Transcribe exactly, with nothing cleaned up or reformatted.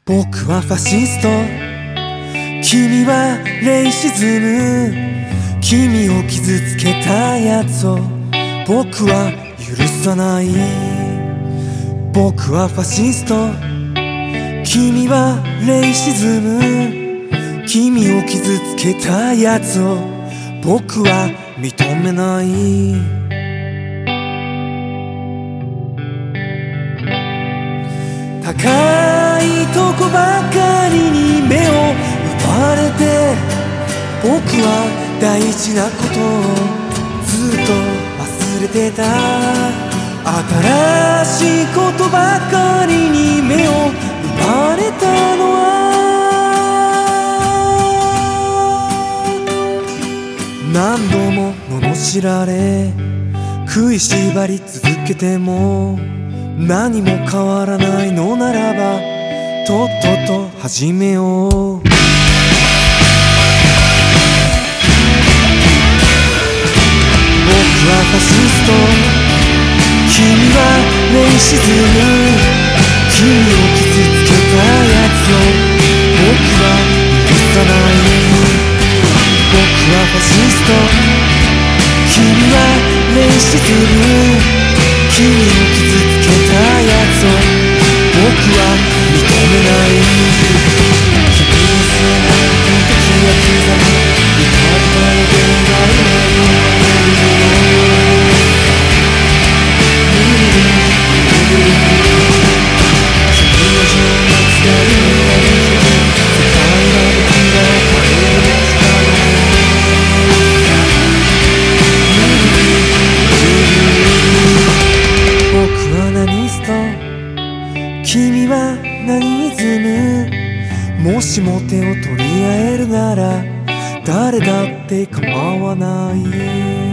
僕はファシスト、君はレイシズム。君を傷つけたやつを僕は許さない。僕はファシスト、君はレイシズム。君を傷つけたやつを僕は認めない。高いとこばかりに目を奪われて、僕は大事なことをずっと忘れてた。新しいことばかりに目を奪われたのは、何度も罵られ食いしばり続けても何も変わらないのならば、とっとと始めよう。僕はファシスト、君はレイシズム。君を傷つけたやつを僕は許さない。僕はファシスト、君はレイシズム。君を傷つけたやつを僕は認めない。君のせいな時は刻む痛みの限界ま君は何イズム。もしも手を取り合えるなら誰だって構わない。